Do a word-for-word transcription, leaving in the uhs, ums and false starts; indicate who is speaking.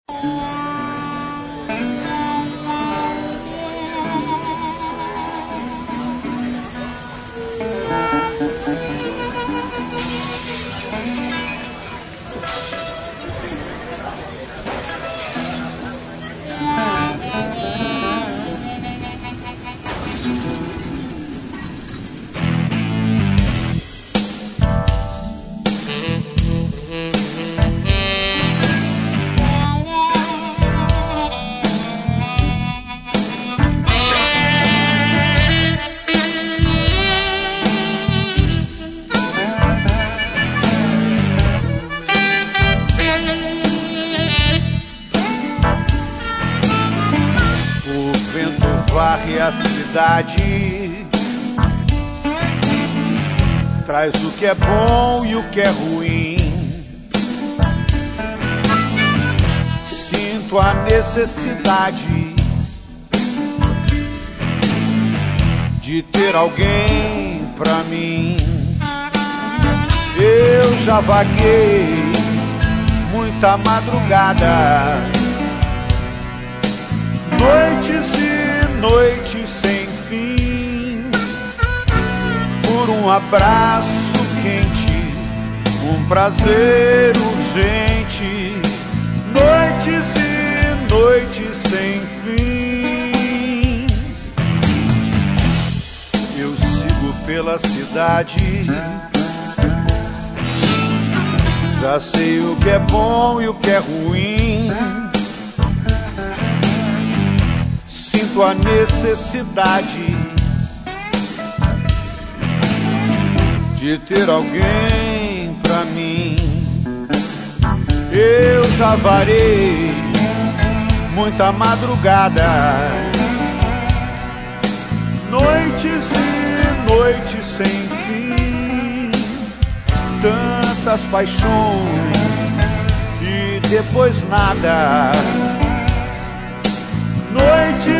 Speaker 1: Varre a cidade, traz o que é bom e o que é ruim. Sinto a necessidade de ter alguém pra mim. Eu já vaguei muita madrugada, noites e noites sem fim, por um abraço quente, um prazer urgente. Noites e noites sem fim. Eu sigo pela cidade, já sei o que é bom e o que é ruim. Sinto a necessidade de ter alguém pra mim. Eu já varei muita madrugada, noites e noites sem fim. Tantas paixões e depois nada. Noites